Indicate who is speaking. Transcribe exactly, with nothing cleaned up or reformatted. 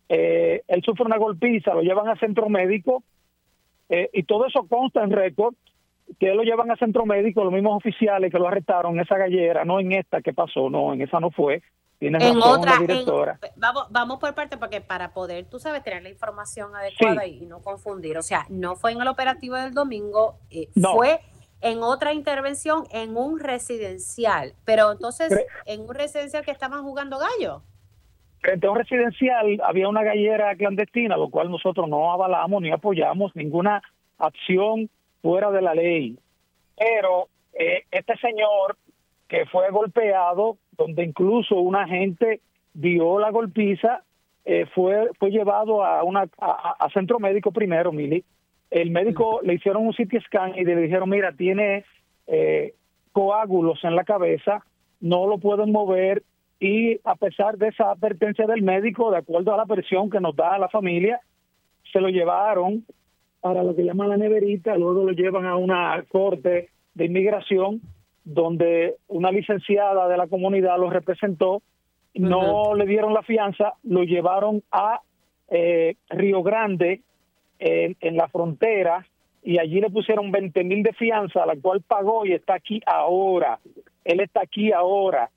Speaker 1: Eh, él sufre una golpiza, lo llevan a centro médico, eh, y todo eso consta en récord, que lo llevan a centro médico, los mismos oficiales que lo arrestaron en esa gallera, no en esta que pasó, no, en esa no fue. Tienes
Speaker 2: En
Speaker 1: razón
Speaker 2: otra,
Speaker 1: la
Speaker 2: en,
Speaker 1: directora.
Speaker 2: vamos, vamos por parte, porque para poder, tú sabes, tener la información
Speaker 1: Sí,
Speaker 2: adecuada y, y no confundir. O sea, no fue en el operativo del domingo, eh,
Speaker 1: no.
Speaker 2: fue en otra intervención en un residencial. Pero entonces,
Speaker 1: Fre-
Speaker 2: en un residencial que estaban jugando gallo.
Speaker 1: Frente a un residencial había una gallera clandestina, lo cual nosotros no avalamos ni apoyamos ninguna acción fuera de la ley. Pero eh, este señor que fue golpeado, donde incluso un agente vio la golpiza, eh, fue fue llevado a una a, a centro médico primero, Mili. El médico le hicieron un C T scan y le dijeron, mira, tiene eh, coágulos en la cabeza, no lo pueden mover, y a pesar de esa advertencia del médico, de acuerdo a la versión que nos da la familia, se lo llevaron para lo que llaman la neverita, luego lo llevan a una corte de inmigración donde una licenciada de la comunidad lo representó, no
Speaker 2: Ujú.
Speaker 1: le dieron la fianza, lo llevaron a eh, Río Grande, en, en la frontera, y allí le pusieron veinte mil de fianza, la cual pagó y está aquí ahora. Él está aquí ahora.